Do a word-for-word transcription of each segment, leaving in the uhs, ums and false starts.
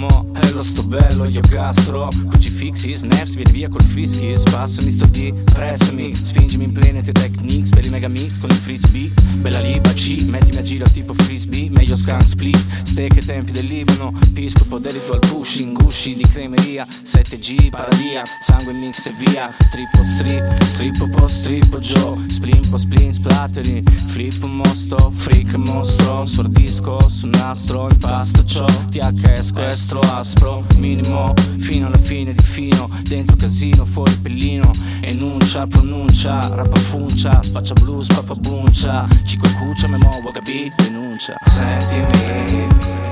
mo, hello sto bello, io castro crucifixi, snaps, vieni via col frisky. Spassami sto di, pressami, spingimi in plane te techniques per i megamix con il frisbee. Bella lì, baci, mettimi a giro tipo frisbee. Meglio skunk split, steak ai tempi del Libano. Piscopo delito al pushing, gusci di cremeria. sette G, paradia, sangue mix e via. Trippo strip, strippo po' strippo Joe. Splimpo, splin, splattering. Flippo mostro, freak mostro. Sordisco, su nastro, impasto ciò. T H esco, aspro, minimo, fino alla fine di fino. Dentro casino, fuori pellino. Enuncia, pronuncia, rappa funcia. Spaccia blues, pappa buncia. Cico e cuccia, me muovo, capì? Denuncia. Sentimi,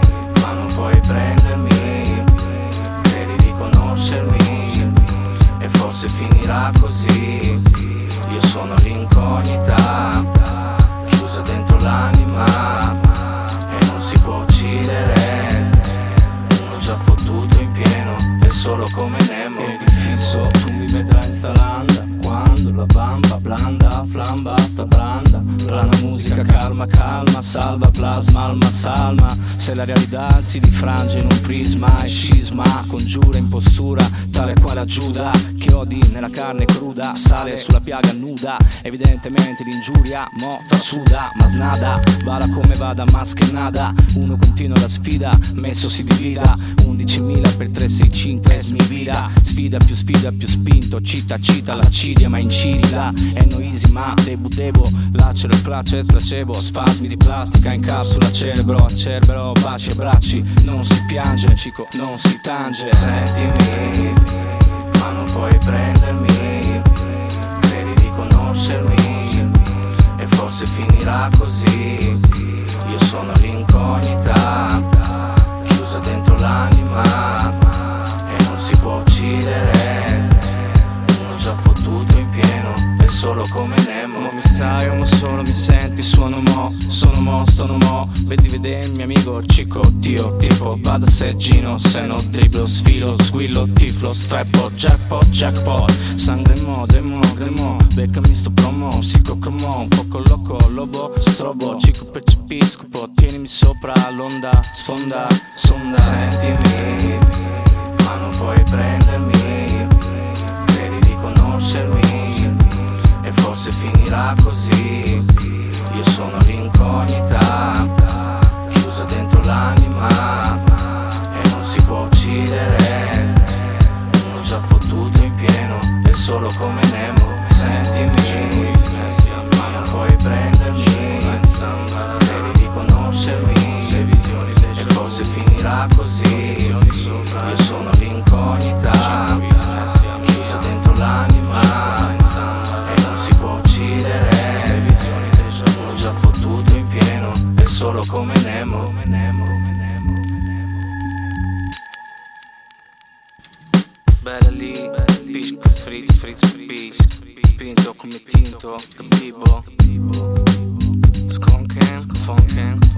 ma non puoi prendermi. Credi di conoscermi e forse finirà così. Io sono l'incognita, chiusa dentro l'anima e non si può uccidere. Uno già fottuto in pieno è solo come Nemo. E di fisso tu mi vedrai in sta landa quando la vampa blanda flamba sta branda. Plana musica, calma, calma, salva, plasma, alma, salma. Se la realtà si difrange in un prisma e scisma, congiura in postura tale quale a Giuda. Chiodi nella carne cruda, sale sulla piaga nuda. Evidentemente l'ingiuria mo trasuda, ma snada, vada come vada, mas che nada. Uno continua la sfida, messo si divida. Undicimila per tre sei cinque es mi vida. Sfida più sfida più spinto, cita cita la cidia ma incidila. È no easy ma debu debo, lacero il placet placebo. Spasmi di plastica in capsula cerebro a cerbero, baci e bracci. Non si piange, cico, non si tange. Sentimi, ma non puoi prendermi. Credi di conoscermi e forse finirà così. Io sono l'incognita, chiusa dentro l'anima e non si può uccidere. Uno già fottuto in pieno è solo come Nemo. Mo mi sai o mo solo mi senti, suono mo, sono mo, stono mo. Vedi vede il mio amico Cico, Dio, tipo vado a seggino, se no dribblo, sfilo, squillo, tiflo, streppo, jackpot, jackpot. Sangue mo, demo, gremo, beccami sto promo, psicocromo, un poco loco, lobo, strobo, Cico percepiscopo, tienimi sopra l'onda, sfonda, sonda. Sentimi, ma non puoi prendermi. Credi di conoscermi e forse finirà così. Io sono l'incognita, chiusa dentro l'anima e non si può uccidere. Uno già fottuto in pieno è solo come Nemo. Sentimi, ma non puoi prendermi. Credi di conoscermi e forse finirà così. Io sono l'incognita, chiusa dentro l'anima e non si può uccidere. Uno già fottuto in pieno è solo come Nemo. Bella lì, pisco, frizz, frizz, pisco. Spinto come tinto, da bibo. Skonken, funken.